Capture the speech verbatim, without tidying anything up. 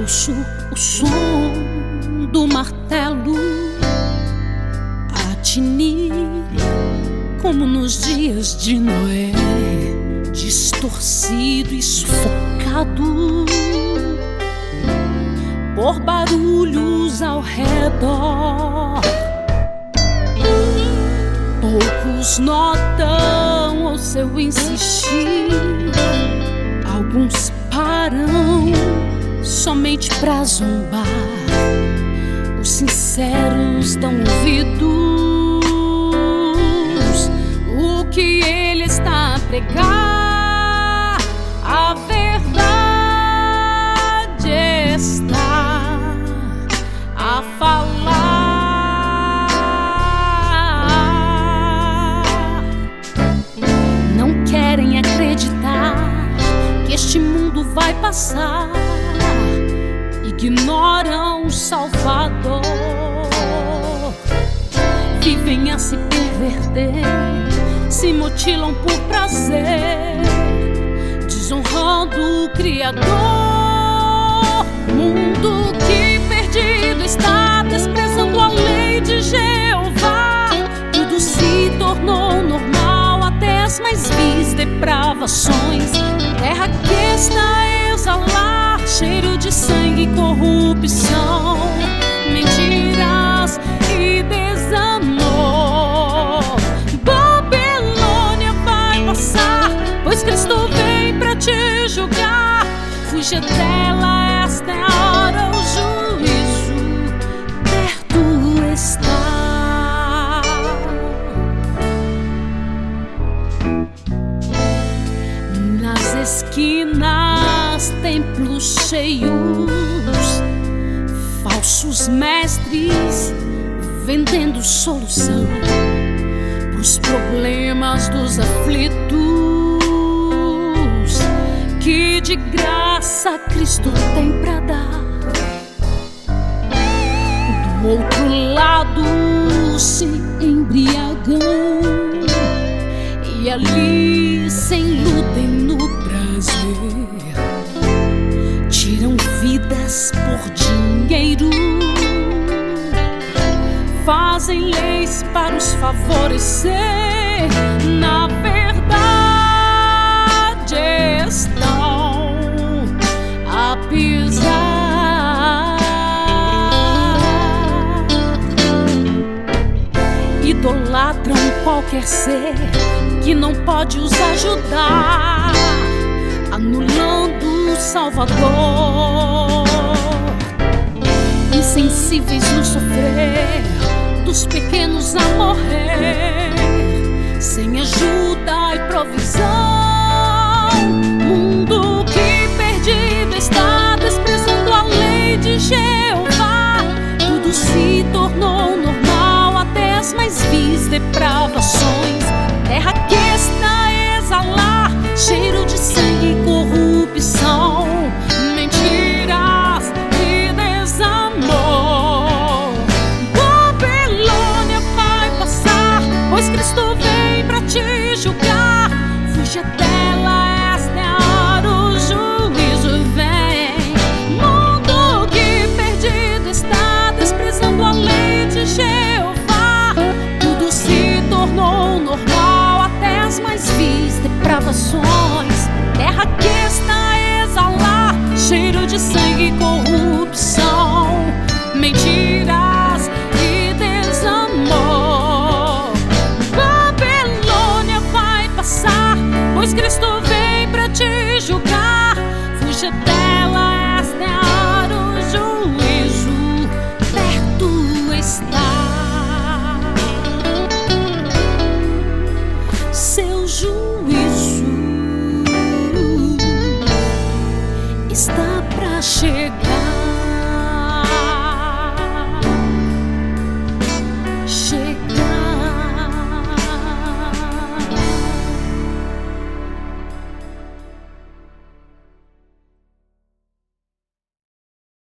Ouço o som do martelo a tinir, como nos dias de Noé, distorcido e sufocado por barulhos ao redor. Poucos notam o seu insistir, alguns param somente pra zombar. Os sinceros dão ouvidos o que ele está a pregar. A verdade está a falar. Não querem acreditar que este mundo vai passar. Ignoram o Salvador, vivem a se perverter, se mutilam por prazer, desonrando o Criador. Mundo que perdido está, desprezando a lei de Jeová. Tudo se tornou normal, até as mais vis depravações. Terra que está a exalar cheiro de sangue e corrupção, mentiras e desamor. Babilônia vai passar, pois Cristo vem pra te julgar. Fuja dela, esta é a hora, o juízo perto está. Nas esquinas, templos cheios, falsos mestres vendendo solução pros problemas dos aflitos, que de graça Cristo tem pra dar. Do outro lado se embriagam e ali se iludem no prazer, tiram vidas por dinheiro, fazem leis para os favorecer. Na verdade estão a pisar, idolatram qualquer ser que não pode os ajudar, anulando o Salvador. Insensíveis no sofrer dos pequenos a morrer, sem ajuda e provisão. Mundo que perdido está, desprezando a lei de Jeová. Tudo se tornou normal, até as mais vis depravações. Terra que está a exalar cheiro de sangue e corrupção, mentiras e desamor. Babilônia vai passar, pois Cristo vem pra te julgar. Fuja dela, esta é a hora, o juízo vem. Mundo que perdido está, desprezando a lei de Jeová. Tudo se tornou normal, até as mais vis depravações. Terra que está a exalar cheiro de sangue e corrupção, mentiras e desamor. Babilônia vai passar, pois Cristo vem pra te julgar. Fuja dela, esta é a hora, o juízo perto está. Seu juízo está pra chegar.